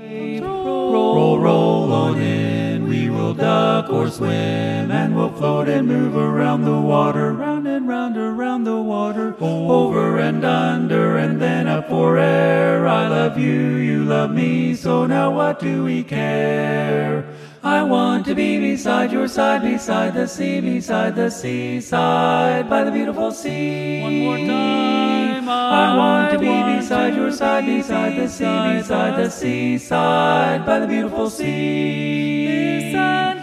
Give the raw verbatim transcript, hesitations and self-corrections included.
Roll, roll on in, we will duck or swim, and we'll float and move around the water, round and round around the water, over and under and then up for air. I love you, you love me, so now what do we care? I want to be beside your side, beside the sea, beside the seaside, by the beautiful sea. One more time. I want to be beside your side, beside the sea, beside the seaside, by the beautiful sea. Beside